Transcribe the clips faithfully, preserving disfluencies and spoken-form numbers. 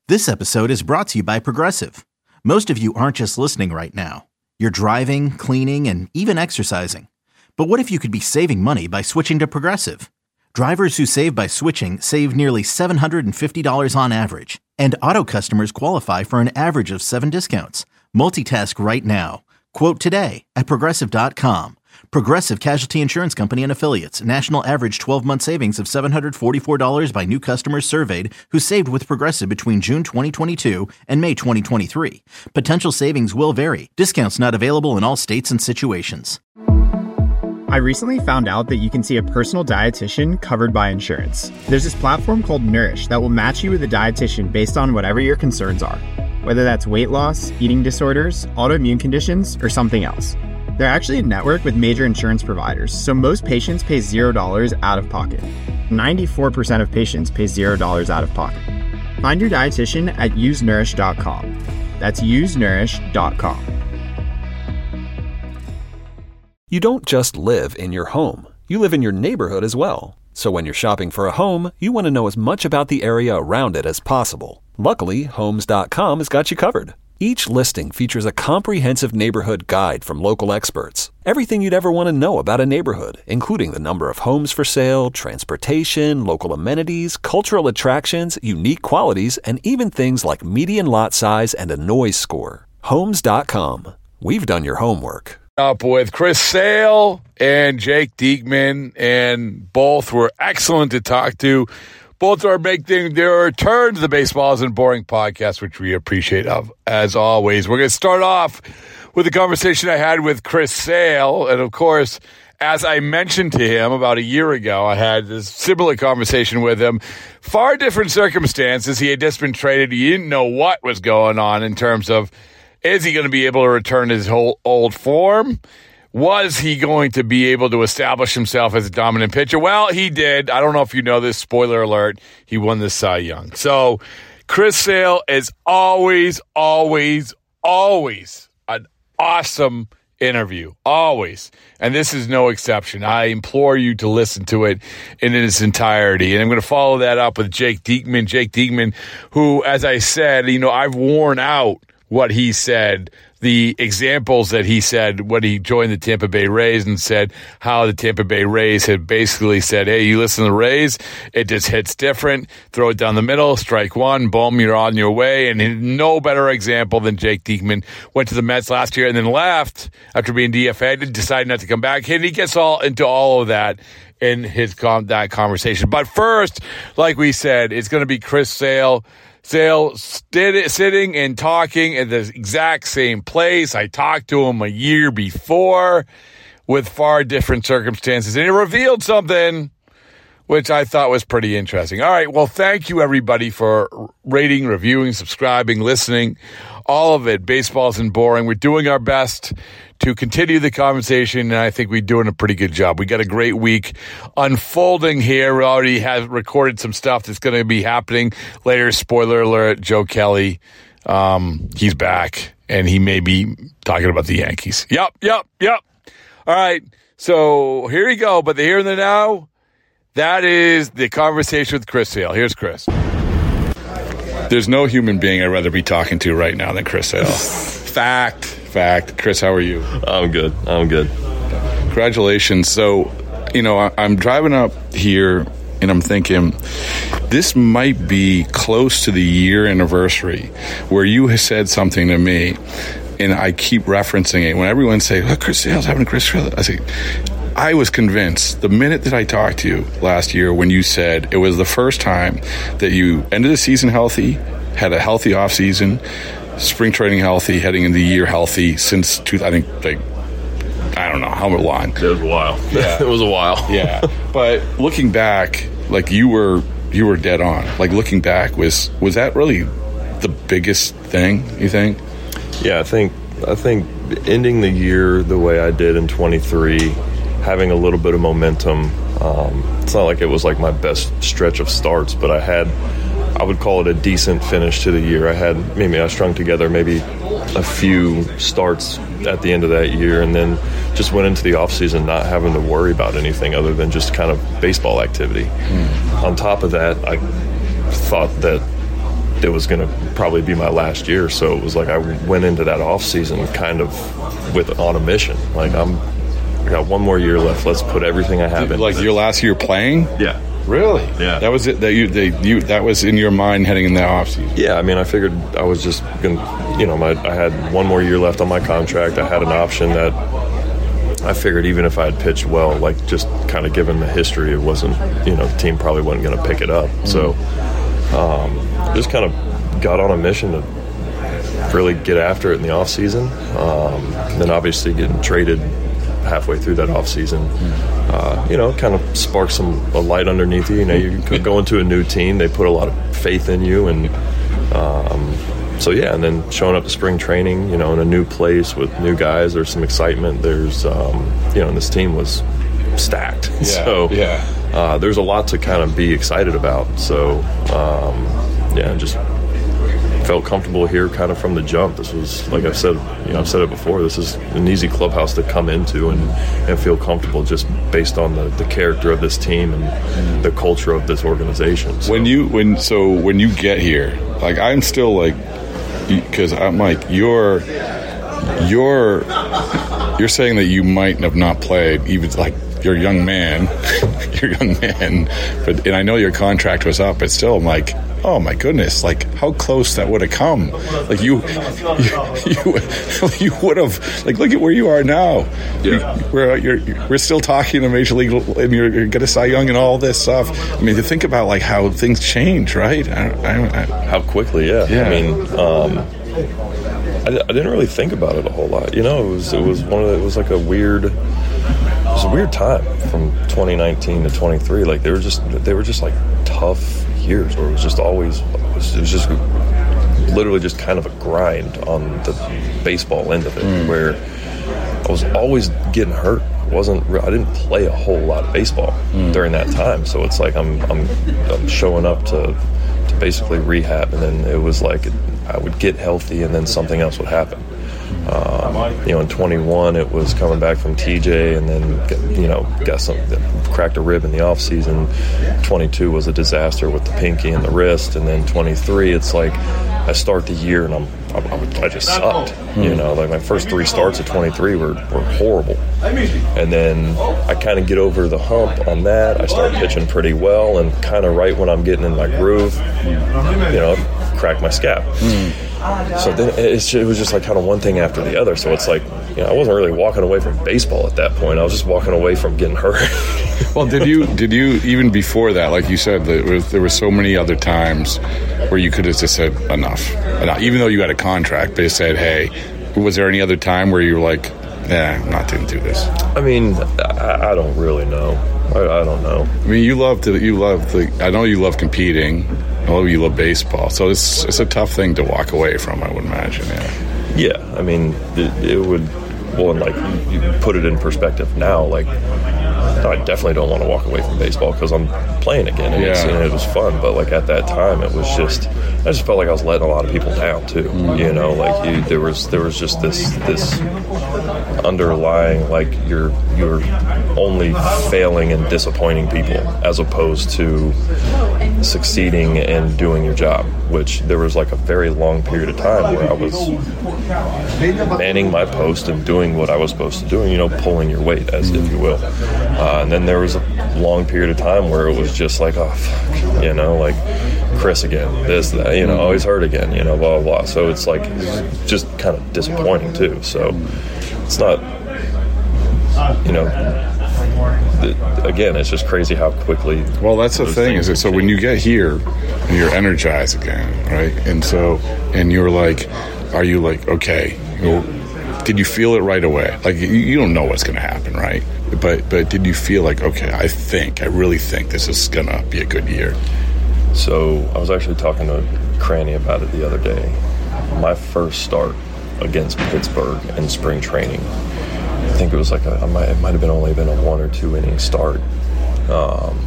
This episode is brought to you by Progressive. Most of you aren't just listening right now. You're driving, cleaning, and even exercising. But what if you could be saving money by switching to Progressive? Drivers who save by switching save nearly seven hundred fifty dollars on average. And auto customers qualify for an average of seven discounts. Multitask right now. Quote today at Progressive dot com. Progressive Casualty Insurance Company and Affiliates. National average twelve-month savings of seven hundred forty-four dollars by new customers surveyed who saved with Progressive between June twenty twenty-two and May twenty twenty-three. Potential savings will vary. Discounts not available in all states and situations. I recently found out that you can see a personal dietitian covered by insurance. There's this platform called Nourish that will match you with a dietitian based on whatever your concerns are, whether that's weight loss, eating disorders, autoimmune conditions, or something else. They're actually a network with major insurance providers, so most patients pay zero dollars out of pocket. ninety-four percent of patients pay zero dollars out of pocket. Find your dietitian at use nourish dot com. That's use nourish dot com. You don't just live in your home. You live in your neighborhood as well. So when you're shopping for a home, you want to know as much about the area around it as possible. Luckily, homes dot com has got you covered. Each listing features a comprehensive neighborhood guide from local experts. Everything you'd ever want to know about a neighborhood, including the number of homes for sale, transportation, local amenities, cultural attractions, unique qualities, and even things like median lot size and a noise score. homes dot com. We've done your homework. Up with Chris Sale and Jake Diekman, and both were excellent to talk to. Both are making their return to the Baseball Isn't Boring podcast, which we appreciate of as always. We're going to start off with a conversation I had with Chris Sale. And of course, as I mentioned to him about a year ago, I had this similar conversation with him. Far different circumstances. He had just been traded. He didn't know what was going on in terms of, is he going to be able to return his whole old form? Was he going to be able to establish himself as a dominant pitcher? Well, he did. I don't know if you know this. Spoiler alert. He won the Cy Young. So Chris Sale is always, always, always an awesome interview. Always. And this is no exception. I implore you to listen to it in its entirety. And I'm going to follow that up with Jake Diekman. Jake Diekman, who, as I said, you know, I've worn out what he said, the examples that he said when he joined the Tampa Bay Rays, and said how the Tampa Bay Rays had basically said, hey, you listen to the Rays, it just hits different, throw it down the middle, strike one, boom, you're on your way. And no better example than Jake Diekman. Went to the Mets last year and then left after being D F A'd, decided not to come back. And he gets all into all of that in his com- that conversation. But first, like we said, it's going to be Chris Sale. Sale st- sitting and talking at the exact same place. I talked to him a year before with far different circumstances, and he revealed something which I thought was pretty interesting. All right, well, thank you, everybody, for rating, reviewing, subscribing, listening, all of it. Baseball Isn't Boring. We're doing our best to continue the conversation, and I think we're doing a pretty good job. We got a great week unfolding here. We already have recorded some stuff that's going to be happening later. Spoiler alert, Joe Kelly, um, he's back, and he may be talking about the Yankees. Yep, yep, yep. All right, so here you go. But the here and the now, that is the conversation with Chris Sale. Here's Chris. There's no human being I'd rather be talking to right now than Chris Sale. Fact. Fact. Chris, how are you? I'm good. I'm good. Congratulations. So, you know, I, I'm driving up here and I'm thinking this might be close to the year anniversary where you said something to me, and I keep referencing it. When everyone say, look, Chris Sale's having a Chris Sale, I say, I was convinced the minute that I talked to you last year when you said it was the first time that you ended the season healthy, had a healthy offseason, spring training healthy, heading into the year healthy since, two, I think, like, I don't know how long. It was a while. Yeah. It was a while. Yeah. But looking back, like, you were you were dead on. Like, looking back, was was that really the biggest thing, you think? Yeah, I think I think ending the year the way I did in twenty-three, having a little bit of momentum. Um, it's not like it was like my best stretch of starts, but I had, I would call it a decent finish to the year. I had, maybe I strung together maybe a few starts at the end of that year, and then just went into the offseason not having to worry about anything other than just kind of baseball activity. Mm. On top of that, I thought that it was going to probably be my last year. So it was like I went into that off season kind of with on a mission. Like I'm, I got one more year left. Let's put everything I have in. Like your last year playing? Yeah. Really? Yeah. That was it. That you, they, you, that was in your mind heading in the off season. Yeah. I mean, I figured I was just gonna, you know, my I had one more year left on my contract. I had an option that I figured even if I had pitched well, like just kind of given the history, it wasn't, you know, the team probably wasn't going to pick it up. Mm-hmm. So um, just kind of got on a mission to really get after it in the off season. Um, then obviously getting traded halfway through that off season, uh, you know, kind of sparked some a light underneath you. You know, you could go into a new team. They put a lot of faith in you, and um, so yeah. And then showing up to spring training, you know, in a new place with new guys, there's some excitement. There's, um, you know, and this team was stacked. Yeah, so yeah, uh, there's a lot to kind of be excited about. So um, yeah, just felt comfortable here kind of from the jump. This was, like I've said, you know, I've said it before, this is an easy clubhouse to come into and, and feel comfortable just based on the, the character of this team and the culture of this organization. So. When you, when, so when you get here, like I'm still like, because I'm like, you're, you're, you're saying that you might have not played even like, you're a young man, you're a young man, but, and I know your contract was up, but still I'm like, oh my goodness, like how close that would have come. Like you you, you, you would have, like look at where you are now. Yeah. You, we're, you're, we're still talking to Major League and you're, you're going to Cy Young and all this stuff. I mean, to think about like how things change, right? I, I, I, how quickly, yeah. yeah. I mean, um, I, I didn't really think about it a whole lot. You know, it was it was one of the, it was like a weird it was a weird time from twenty nineteen to twenty-three. Like they were just they were just like tough years where it was just always it was, it was just literally just kind of a grind on the baseball end of it, mm. where I was always getting hurt. It wasn't I didn't play a whole lot of baseball mm. during that time, so it's like I'm I'm I'm showing up to to basically rehab, and then it was like I would get healthy and then something else would happen. Um, you know, in twenty-one it was coming back from T J, and then you know got some cracked a rib in the off season. twenty-two was a disaster with the pinky and the wrist, and then twenty-three it's like I start the year and I'm I, I just sucked. Mm. You know, like my first three starts at twenty-three were, were horrible, and then I kind of get over the hump on that. I start pitching pretty well, and kind of right when I'm getting in my groove, you know, crack my scap. Mm. So then it's, it was just like kind of one thing after the other. So it's like, you know, I wasn't really walking away from baseball at that point. I was just walking away from getting hurt. Well, did you did you even before that, like you said, there was, there were so many other times where you could have just said enough, enough, even though you had a contract. They said, hey, was there any other time where you were like, nah, I'm not going to do this? I mean, I, I don't really know. I, I don't know. I mean, you love to, you love the, I know you love competing. I know you love baseball, so it's it's a tough thing to walk away from, I would imagine. Yeah, yeah. I mean, it, it would. Well, and like you put it in perspective now, like I definitely don't want to walk away from baseball because I'm playing again, and, yeah. it's, and it was fun. But like at that time, it was just I just felt like I was letting a lot of people down too. Mm-hmm. You know, like you, there was there was just this this underlying like you're you're only failing and disappointing people as opposed to succeeding and doing your job, which there was like a very long period of time where I was manning my post and doing what I was supposed to do, and, you know, pulling your weight, as if you will. Uh, and then there was a long period of time where it was just like, oh, fuck, you know, like Chris again, this, that, you know, always hurt again, you know, blah, blah, blah. So it's like just kind of disappointing too. So it's not, you know, again, it's just crazy how quickly. Well, that's the thing, is it? So when you get here and you're energized again, right? And so, and you're like, are you like, okay, well, did you feel it right away? Like, you, you don't know what's going to happen, right? But but did you feel like, okay, I think, I really think this is going to be a good year? So I was actually talking to Cranny about it the other day. My first start against Pittsburgh in spring training, I think it was like a, I might, it might have been only been a one or two inning start. Um,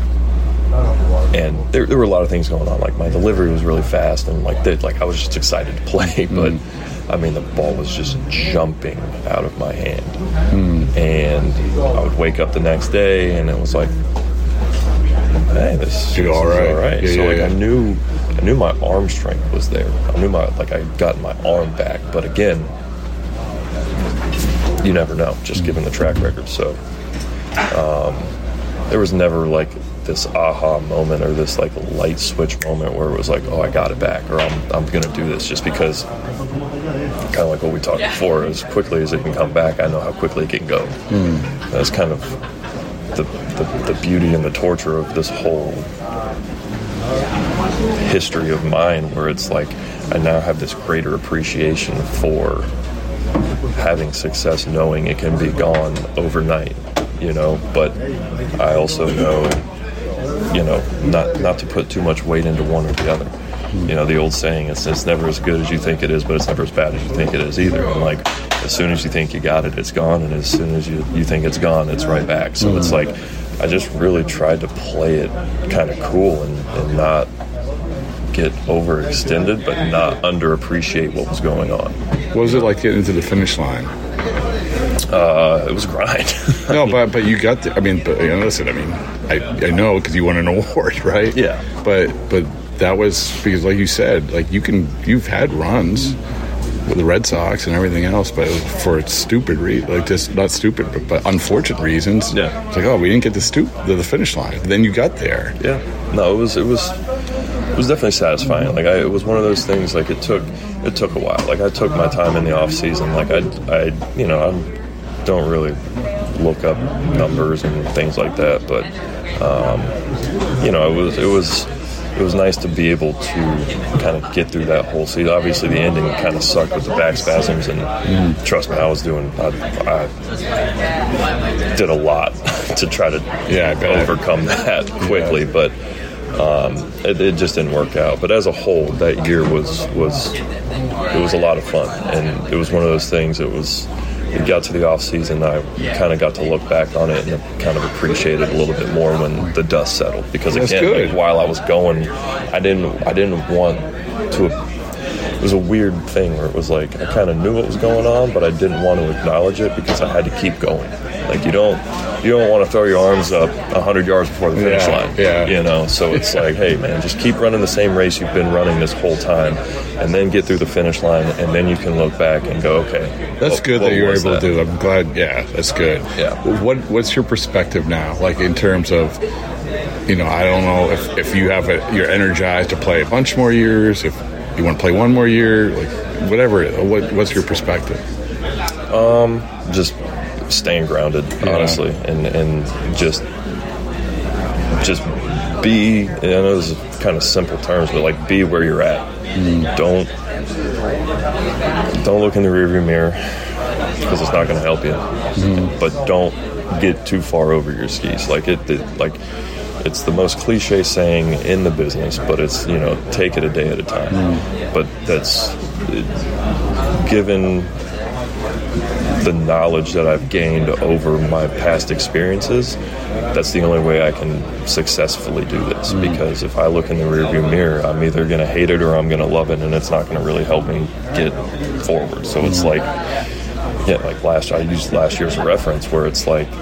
and there, there were a lot of things going on. Like my delivery was really fast, and like they, like I was just excited to play. But I mean, the ball was just jumping out of my hand, mm. and I would wake up the next day, and it was like, hey, this, this all right. is all right. Yeah, so yeah, like yeah. I knew, I knew my arm strength was there. I knew my like I got my arm back, but again, you never know, just given the track record. So um, there was never like this aha moment or this like light switch moment where it was like, oh, I got it back, or I'm I'm gonna do this, just because kind of like what we talked before, as quickly as it can come back, I know how quickly it can go. Mm. That's kind of the, the the beauty and the torture of this whole history of mine, where it's like I now have this greater appreciation for having success, knowing it can be gone overnight, you know, but I also know, you know, not not to put too much weight into one or the other. You know, the old saying is, it's never as good as you think it is, but it's never as bad as you think it is either. And like, as soon as you think you got it, it's gone, and as soon as you, you think it's gone, it's right back. So mm-hmm. it's like, I just really tried to play it kind of cool and, and not get overextended, but not underappreciate what was going on. What was it like getting to the finish line? Uh, it was a grind. No, but but you got the, I mean, but, you know, listen, I mean, I, I know because you won an award, right? Yeah. But but that was because, like you said, like you can, you've had runs with the Red Sox and everything else, but for stupid reasons, like just not stupid, but, but unfortunate reasons. Yeah. It's like, oh, we didn't get the stoop the, the finish line. But then you got there. Yeah. No, it was it was it was definitely satisfying. Like I, it was one of those things. Like it took it took a while. Like I took my time in the off season. Like I I you know I don't really look up numbers and things like that, but um, you know it was it was. It was nice to be able to kind of get through that whole season. Obviously, the ending kind of sucked with the back spasms, and mm. trust me, I was doing. I, I did a lot to try to yeah, overcome that quickly, yeah. but um, it, it just didn't work out. But as a whole, that year was was it was a lot of fun, and it was one of those things. It was. We got to the off season, I kind of got to look back on it and kind of appreciate it a little bit more when the dust settled. Because again, like, while I was going, I didn't, I didn't want to. It was a weird thing where it was like I kind of knew what was going on, but I didn't want to acknowledge it because I had to keep going. Like you don't, you don't want to throw your arms up a hundred yards before the finish yeah, line. Yeah. You know, so it's like, hey man, just keep running the same race you've been running this whole time, and then get through the finish line, and then you can look back and go, okay. That's what, good what that you were able that? to do. I'm glad. Yeah, that's good. Yeah. What What's your perspective now? Like in terms of, you know, I don't know if, if you have a, you're energized to play a bunch more years, if you want to play one more year, like whatever. What What's your perspective? Um, just staying grounded, yeah. honestly, and and just just be. I know this is kind of simple terms, but like be where you're at. Mm. Don't don't look in the rearview mirror because it's not going to help you. Mm. But don't get too far over your skis. Like it, it, like it's the most cliche saying in the business, but it's, you know, take it a day at a time. Mm. But that's it, given the knowledge that I've gained over my past experiences, that's the only way I can successfully do this. Mm. Because if I look in the rearview mirror, I'm either going to hate it or I'm going to love it, and it's not going to really help me get forward. So it's like, yeah, like last, I used last year as a reference, where it's like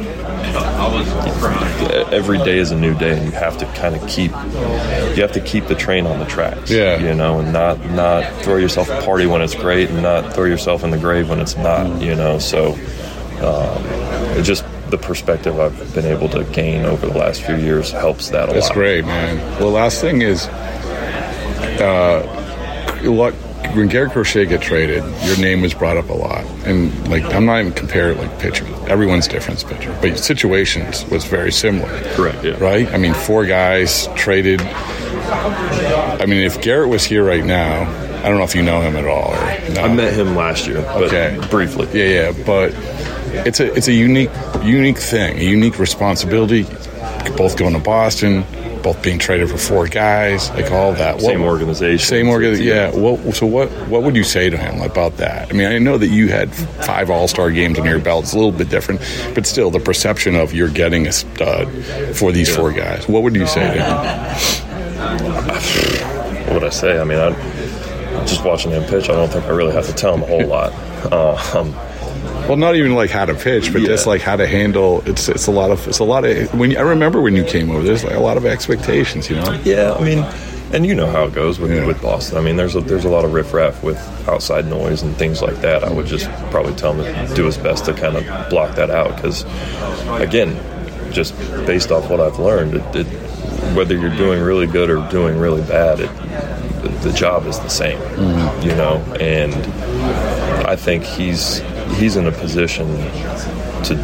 every day is a new day, and you have to kind of keep, you have to keep the train on the tracks. Yeah, you know, and not not throw yourself a party when it's great, and not throw yourself in the grave when it's not. You know, so um, it just. The perspective I've been able to gain over the last few years helps that a That's lot. That's great, man. Well, last thing is, uh, what, when Garrett Crochet got traded, your name was brought up a lot. And, like, I'm not even comparing, like, pitchers. Everyone's different as pitcher. But situations was very similar. Correct, yeah. Right? I mean, four guys traded. I mean, if Garrett was here right now, I don't know if you know him at all. Or no. I met him last year, but okay. briefly. Yeah, yeah, but it's a it's a unique unique thing, a unique responsibility. Both going to Boston, both being traded for four guys, like all that. Same what, organization. Same organization. Yeah. What, so what what would you say to him about that? I mean, I know that you had five All-Star games under your belt. It's a little bit different, but still, the perception of you're getting a stud for these yeah. four guys. What would you say to him? What would I say? I mean, I just watching him pitch, I don't think I really have to tell him a whole lot. Uh, um, Well, not even like how to pitch, but yeah. just like how to handle. It's it's a lot of it's a lot of. When you, I remember when you came over, there's like a lot of expectations, you know. Yeah, I mean, And you know how it goes with, Yeah. with Boston. I mean, there's a, there's a lot of riffraff with outside noise and things like that. I would just probably tell him to do his best to kind of block that out because, again, just based off what I've learned, it, it, whether you're doing really good or doing really bad, it, the job is the same, mm-hmm. you know. And I think he's he's in a position to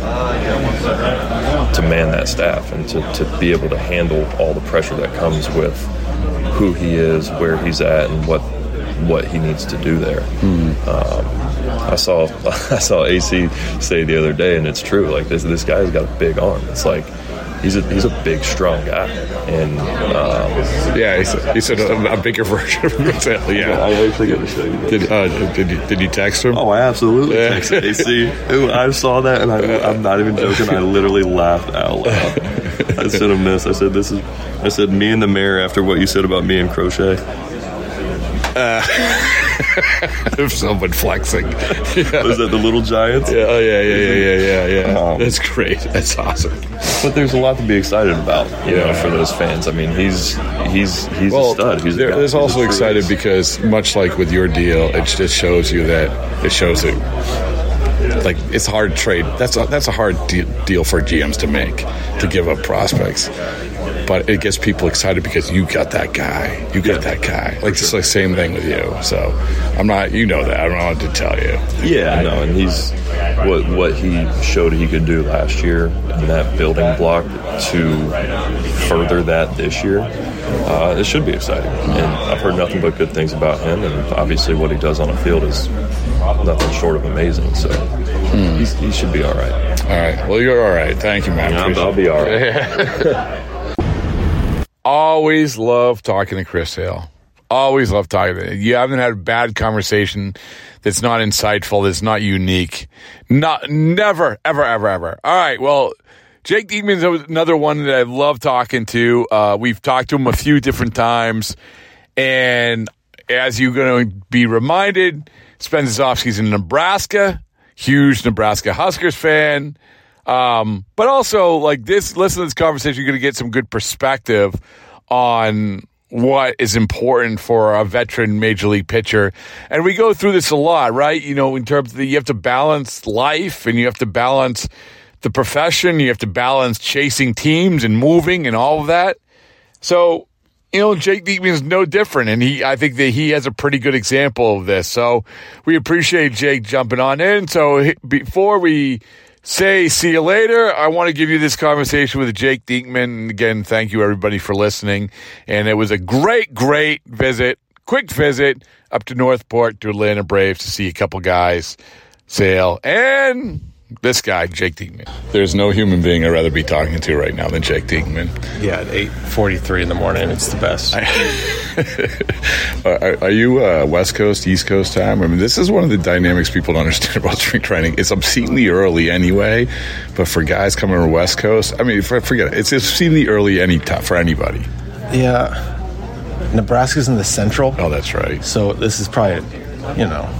to man that staff and to, to be able to handle all the pressure that comes with who he is, where he's at, and what what he needs to do there. Mm. Um, I saw I saw A C say the other day, and it's true. Like this this guy's got a big arm. It's like he's a he's a big, strong guy. And um, yeah, he said, he said a, a bigger version of himself. Yeah, I actually got to show you. This. Did uh, did you, did you text him? Oh, I absolutely texted A C. I saw that, and I, I'm not even joking. I literally laughed out loud. I sent him this. I said, "This is." I said, "Me and the mayor." After what you said about me and Crochet. Uh, if someone flexing. Yeah. Was that the Little Giants? Yeah, oh, yeah, yeah, yeah, yeah, yeah, yeah. Um, That's great. That's awesome. But there's a lot to be excited about, you yeah. know, for those fans. I mean, he's he's he's well, a stud. He's there, a there's he's also excited truth. because, much like with your deal, it just shows you that it shows it. Like, it's a hard trade. That's a, that's a hard de- deal for G Ms to make, to give up prospects. But it gets people excited because you got that guy. You got yeah, that guy. Like, it's sure. the same thing with you. So, I'm not, you know that. I don't know what to tell you. Yeah, I know. And he's, what what he showed he could do last year in that building block to further that this year, uh, it should be exciting. And I've heard nothing but good things about him. And obviously what he does on the field is nothing short of amazing. So, mm. he's, he should be all right. All right. Well, you're all right. Thank you, man. Yeah, I'll be all right. Always love talking to Chris Sale. Always love talking to him. You haven't had a bad conversation that's not insightful, that's not unique. Not, never, ever, ever, ever. All right, well, Jake Diekman's another one that I love talking to. Uh, we've talked to him a few different times. And as you're going to be reminded, spends his offseason in Nebraska. Huge Nebraska Huskers fan. Um, but also, like this, listen to this conversation, you're going to get some good perspective on what is important for a veteran major league pitcher. And we go through this a lot, right? You know, in terms of the, you have to balance life and you have to balance the profession. You have to balance chasing teams and moving and all of that. So, you know, Jake Diekman is no different. And he, I think that he has a pretty good example of this. So we appreciate Jake jumping on in. So before we say see you later, I want to give you this conversation with Jake Diekman. And again, thank you everybody for listening. And it was a great, great visit, quick visit up to Northport to Atlanta Braves to see a couple guys, Sale, and this guy, Jake Diekman. There's no human being I'd rather be talking to right now than Jake Diekman. Yeah, at eight forty-three in the morning, it's the best. are, are you uh, West Coast, East Coast time? I mean, this is one of the dynamics people don't understand about spring training. It's obscenely early anyway, but for guys coming from West Coast, I mean, forget it. It's obscenely early any time for anybody. Yeah. Nebraska's in the central. Oh, that's right. So this is probably, you know,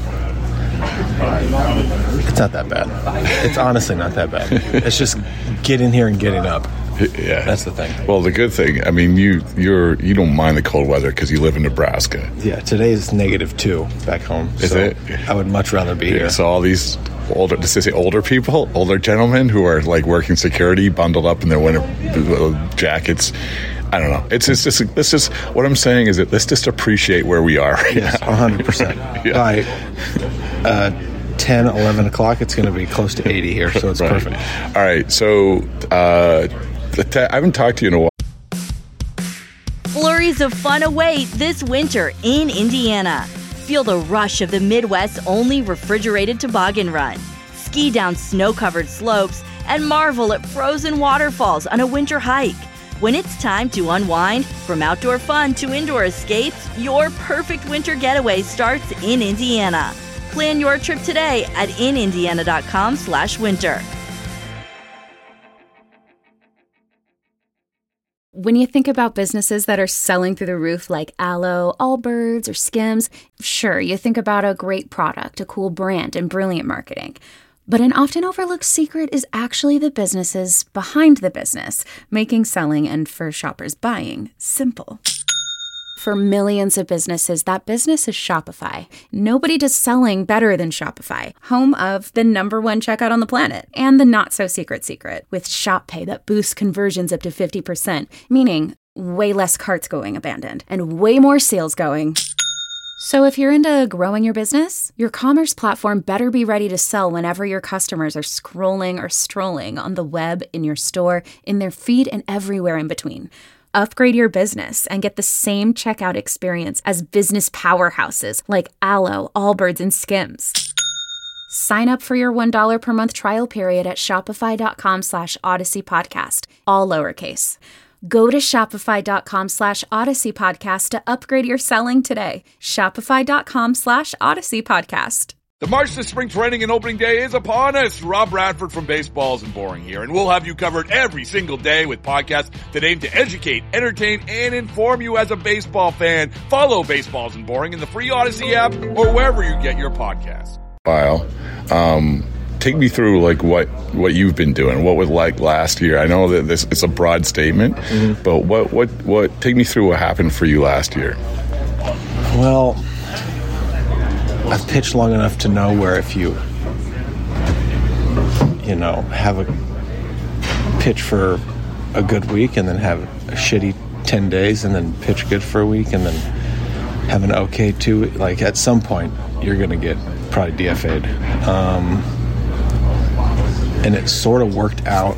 it's not that bad. It's honestly not that bad. It's just getting here and getting up. Yeah, that's the thing. Well, the good thing, I mean, you you're you don't mind the cold weather because you live in Nebraska. Yeah, today is negative two back home. Is so it? I would much rather be yeah, here. So all these older, does they say older people, older gentlemen who are like working security, bundled up in their winter jackets. I don't know. It's just, it's, it's just what I'm saying is that let's just appreciate where we are right yes, now. one hundred percent. Yeah. By uh, ten, eleven o'clock, it's going to be close to eighty here, so it's right. perfect. All right. So uh, I haven't talked to you in a while. Flurries of fun await this winter in Indiana. Feel the rush of the Midwest's only refrigerated toboggan run. Ski down snow-covered slopes and marvel at frozen waterfalls on a winter hike. When it's time to unwind, from outdoor fun to indoor escapes, your perfect winter getaway starts in Indiana. Plan your trip today at inindiana.com slash winter. When you think about businesses that are selling through the roof like Aloe, Allbirds, or Skims, sure, you think about a great product, a cool brand, and brilliant marketing. But an often overlooked secret is actually the businesses behind the business, making selling and, for shoppers, buying simple. For millions of businesses, that business is Shopify. Nobody does selling better than Shopify, home of the number one checkout on the planet and the not-so-secret secret with Shop Pay that boosts conversions up to fifty percent, meaning way less carts going abandoned and way more sales going. So if you're into growing your business, your commerce platform better be ready to sell whenever your customers are scrolling or strolling on the web, in your store, in their feed, and everywhere in between. Upgrade your business and get the same checkout experience as business powerhouses like Alo, Allbirds, and Skims. Sign up for your one dollar per month trial period at shopify.com slash Odyssey Podcast, all lowercase. Go to shopify.com slash Odyssey Podcast to upgrade your selling today. Shopify.com slash Odyssey Podcast. The march to spring training and opening day is upon us. Rob Bradford from Baseballs and Boring here, and we'll have you covered every single day with podcasts that aim to educate, entertain, and inform you as a baseball fan. Follow Baseballs and Boring in the free Odyssey app or wherever you get your podcasts. While, um, take me through like what, what you've been doing. What was like last year? I know that this it's a broad statement, mm-hmm. but what what what? Take me through what happened for you last year. Well, I've pitched long enough to know where if you, you know, have a pitch for a good week and then have a shitty ten days and then pitch good for a week and then have an okay two, like at some point you're going to get probably D F A'd. Um, and it sort of worked out.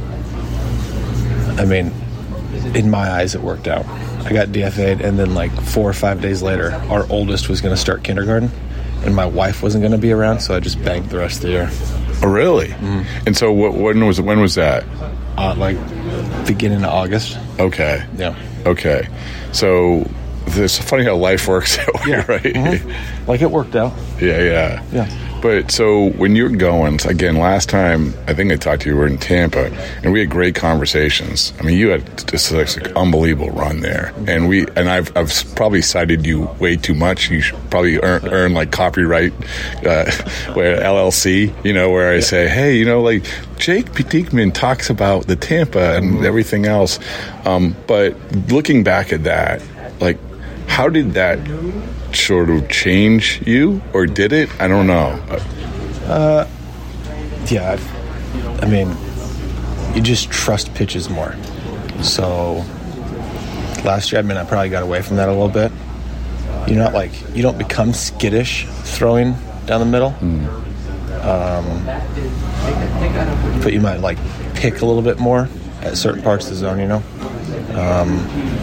I mean, in my eyes, it worked out. I got D F A'd, and then like four or five days later, our oldest was going to start kindergarten, and my wife wasn't going to be around, so I just banked the rest of the year. Oh, really? Mm-hmm. And so, what, when was when was that? Uh, like beginning of August. Okay. Yeah. Okay. So it's funny how life works that way, yeah. right? Mm-hmm. Like it worked out. Yeah, yeah, yeah. But so when you're going, again, last time I think I talked to you, we were in Tampa, and we had great conversations. I mean, you had just like an unbelievable run there, and we and I've I've probably cited you way too much. You should probably earn, earn like copyright, uh, where L L C, you know, where I say, hey, you know, like Jake Diekman talks about the Tampa and everything else. Um, but looking back at that, like, how did that sort of change you, or did it? I don't know. Uh, yeah, I mean, you just trust pitches more. So last year, I mean, I probably got away from that a little bit. You're not like, you don't become skittish throwing down the middle. Mm. Um, but you might like pick a little bit more at certain parts of the zone, you know? Um,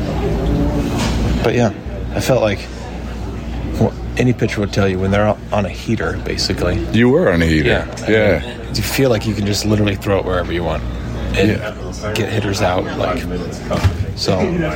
but yeah, I felt like well, any pitcher would tell you when they're on a heater, basically. You were on a heater. Yeah. Yeah. I mean, you feel like you can just literally throw it wherever you want and yeah. get hitters out. Like, so,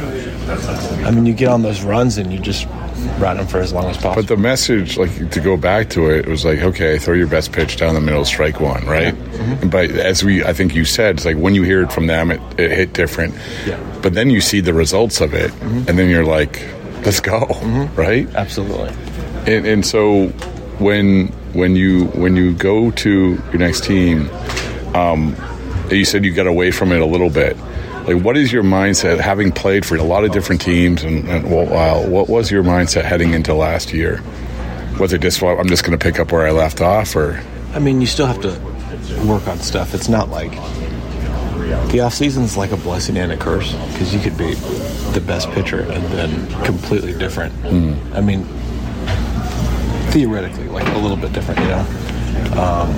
I mean, you get on those runs and you just ride them for as long as possible. But the message, like, to go back to it, it was like, okay, throw your best pitch down the middle, strike one, right? Yeah. Mm-hmm. But as we, I think you said, it's like when you hear it from them, it, it hit different. Yeah. But then you see the results of it, mm-hmm. and then you're like, let's go, mm-hmm. right? Absolutely. And, and so when when you when you go to your next team, um, you said you got away from it a little bit. Like, what is your mindset, having played for a lot of different teams, and, and wow, what was your mindset heading into last year? Was it just, well, I'm just going to pick up where I left off, or? I mean, you still have to work on stuff. It's not like the off season's like a blessing and a curse, because you could be the best pitcher and then completely different. Mm. I mean, theoretically, like a little bit different, you know. Um,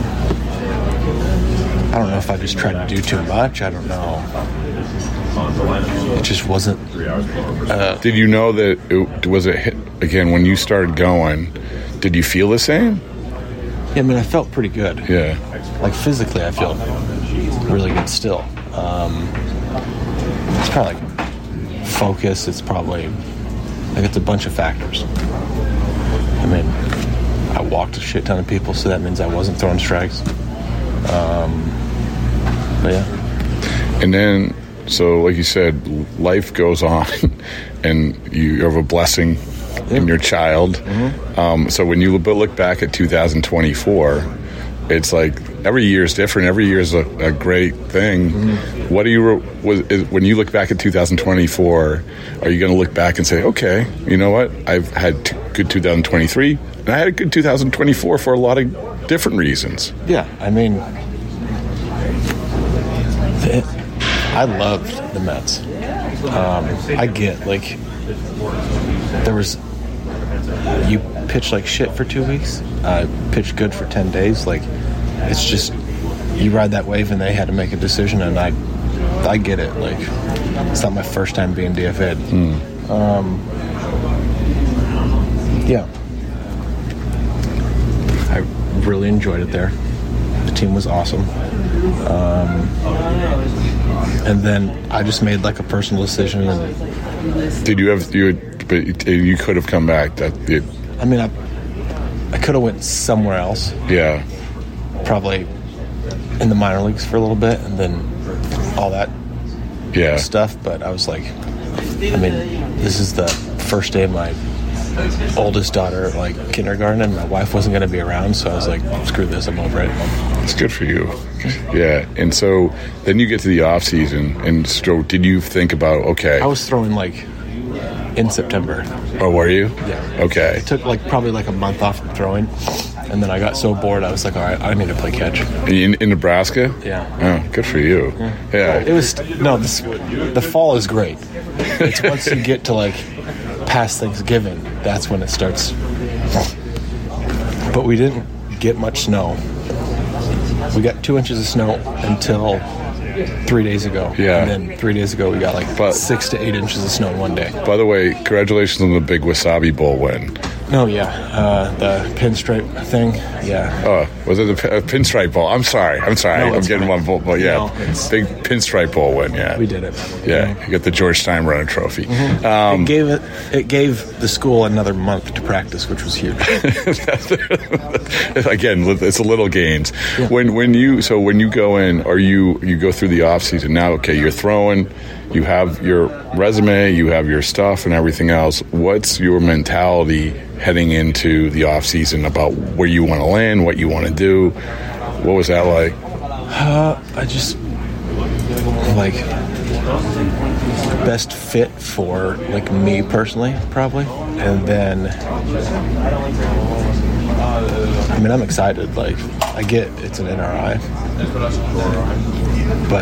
I don't know if I just tried to do too much. I don't know. It just wasn't. Uh, did you know that it was it hit, again when you started going? Did you feel the same? Yeah, I mean, I felt pretty good. Yeah, like physically, I feel really good still. Um, it's probably like focus. It's probably like it's a bunch of factors. I mean, I walked a shit ton of people, so that means I wasn't throwing strikes. Um, but yeah, and then. So, like you said, life goes on, and you have a blessing in your child. Mm-hmm. Um, so, when you look back at two thousand twenty-four, it's like every year is different. Every year is a, a great thing. Mm-hmm. What do you was is, when you look back at two thousand twenty-four? Are you going to look back and say, okay, you know what? I've had t- good two thousand twenty-three, and I had a good two thousand twenty-four for a lot of different reasons. Yeah, I mean, it, I loved the Mets. Um, I get like there was. You pitch like shit for two weeks. I uh, pitched good for ten days. Like, it's just you ride that wave, and they had to make a decision, and I, I get it. Like, it's not my first time being D F A'd. Mm. Um, yeah, I really enjoyed it there. The team was awesome. Um, and then I just made like a personal decision. And did you have you? But you could have come back. That it, I mean, I I could have went somewhere else. Yeah, probably in the minor leagues for a little bit, and then all that yeah stuff. But I was like, I mean, this is the first day of my oldest daughter like kindergarten, and my wife wasn't going to be around, so I was like, screw this, I'm over it. It's good for you. Yeah. And so then you get to the off season, and so did you think about, okay, I was throwing like in September. Oh, were you? Yeah. Okay. It took like probably like a month off from throwing, and then I got so bored I was like, all right, I need to play catch. In, in Nebraska? Yeah. Oh, good for you. Yeah. yeah. It was no. This, the fall is great. It's once you get to like past Thanksgiving, that's when it starts. But we didn't get much snow. We got two inches of snow until three days ago. Yeah. And then three days ago, we got like but, six to eight inches of snow in one day. By the way, congratulations on the big Wasabi Bowl win. No, yeah. Uh, the pinstripe thing, yeah. Oh, was it the uh, pinstripe bowl? I'm sorry. I'm sorry. No, I'm getting fine. one bowl, but yeah. No, big pinstripe bowl win, yeah. We did it. Yeah, you got the George Steinbrenner trophy. Mm-hmm. Um, it gave it, it gave the school another month to practice, which was huge. Again, it's a little gains. Yeah. When when you so when you go in, are you you go through the off season now? Okay, you're throwing, you have your resume, you have your stuff, and everything else. What's your mentality heading into the off season about where you want to land, what you want to do? What was that like? Uh, I just like best fit for like me personally, probably, and then I mean I'm excited. Like I get it's an N R I, but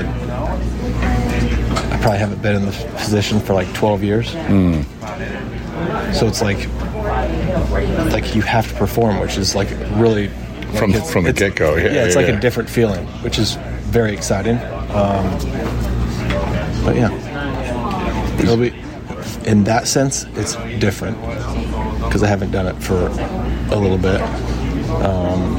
I probably haven't been in this position for like twelve years. Mm. So it's like like you have to perform, which is like really like from from the get go. Yeah, yeah, it's yeah, like yeah. a different feeling, which is very exciting. Um, but yeah, it'll be in that sense it's different because I haven't done it for a little bit, um,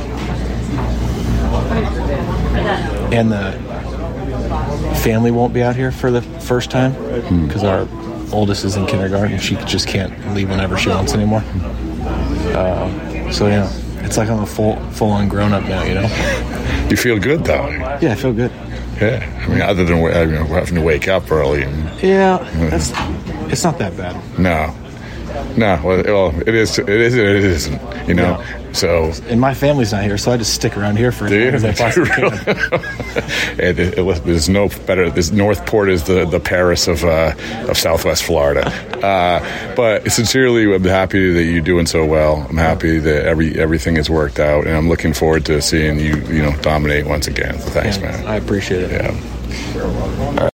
and the family won't be out here for the first time because mm. our oldest is in kindergarten. She just can't leave whenever she wants anymore. Uh, so yeah, it's like I'm a full, full-on grown-up now. You know. You feel good though. Yeah, I feel good. Yeah, I mean, other than you know, having to wake up early. And, yeah, that's it's not that bad. No, no. Well, well it is. It is. It isn't. You know. Yeah. So, and my family's not here, so I just stick around here for as long as I possibly can. it, it, it, there's no better. This Northport is the, the Paris of uh, of Southwest Florida. Uh, but sincerely, I'm happy that you're doing so well. I'm happy that every everything has worked out, and I'm looking forward to seeing you, you know, dominate once again. So thanks, yeah, man. I appreciate it. Yeah.